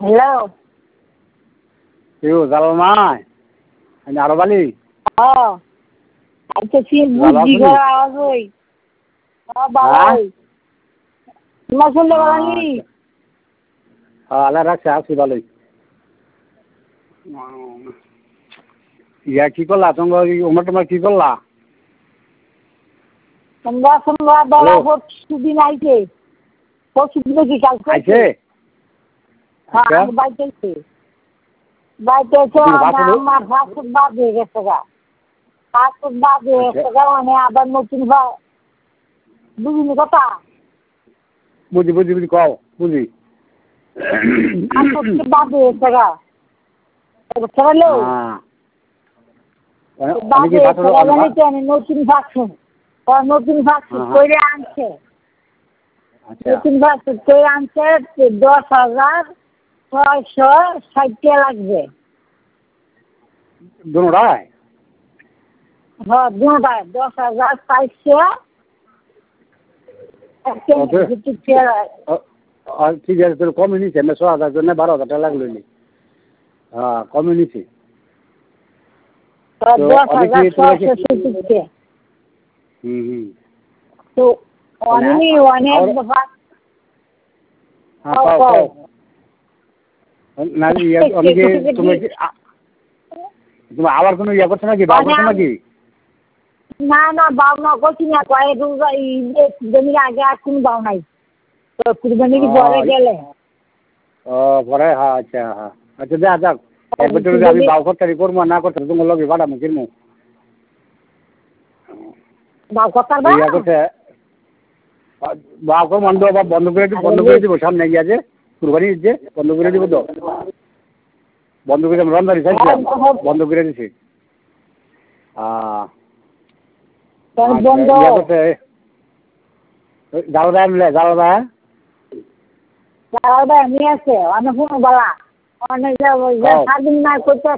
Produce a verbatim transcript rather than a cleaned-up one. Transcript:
hello কেউ জালাল নাই আমি আরো বালি ও আচ্ছা কি বুদ্ধি করা আওয়াজ ওই বাবাই তোমার শুনতে পারি হ্যাঁ আল্লাহ রাখছে আছি ভালোই ইয়া কি করলা তোমরা ওমর তোমার কি করলা তোমরা তোমরা বেলা পরশুদিন আইছে পরশুদিন কি কালকে আইছে হ্যাঁ আমি বাইতে আইছি বাইতে এসে আমার ফাস্ট বাদ হয়ে গেছে গা ফাস্ট বাদ হয়ে গেছে গা মানে আবার নতুন ভাই বুঝিনি কথা বুঝি বুঝি বুঝি কও বুঝি বাদ হয়ে গেছে গা ছেড়েলো বাদ হয়ে গেছে গা আমি নতুন ভাবছি নতুন ভাবছি করে আনছে নতুন ভাবছি করে আনছে দশ হাজার ছয়শো ষাট টাকা লাগবে দুটায় হ্যাঁ দুটায় দশ হাজার চারশো ঠিক আছে তোর কমই নিচ্ছে আমি ছ হাজার জন্য বারো হাজার টাকা লাগলো নি হ্যাঁ কমই নিচ্ছে দশ হাজার ছয়শো সত্তর হুম হুম তো অনেক অনেক না আমি কি তুমি তুমি আবার কোনো ইয়ে করছো নাকি বাবা করছো নাকি না না বাবা করছি না কয়েক জমির আগে আর কোনো বাউ নাই তো কুরবানি কি পরে গেলে ও পরে হ্যাঁ আচ্ছা হ্যাঁ আচ্ছা যা যাক এক বছর আমি বাউ করতে করবো না করতে তোমার লগে বাড়াবো কিনবো বাউ করতে ইয়া করতে বাউ কর বন্ধ বন্ধ করে বন্ধ করে দিব সামনে গিয়ে কুরবানি যে বন্ধ করে দিব তো বন্ধ করে রমজানি চাইছিলাম বন্ধ করে দিছি জালো দেয় মিলে জালো দেয় জালো দেয় নিয়ে আসে অনেক কোনো বলা অনেক স্বাধীন না করতে